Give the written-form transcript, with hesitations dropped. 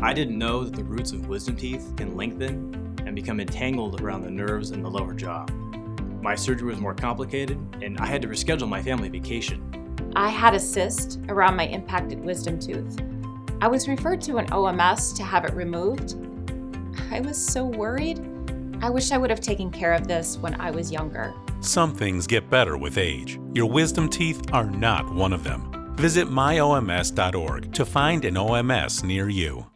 I didn't know that the roots of wisdom teeth can lengthen and become entangled around the nerves in the lower jaw. My surgery was more complicated, and I had to reschedule my family vacation. I had a cyst around my impacted wisdom tooth. I was referred to an OMS to have it removed. I was so worried. I wish I would have taken care of this when I was younger. Some things get better with age. Your wisdom teeth are not one of them. Visit myoms.org to find an OMS near you.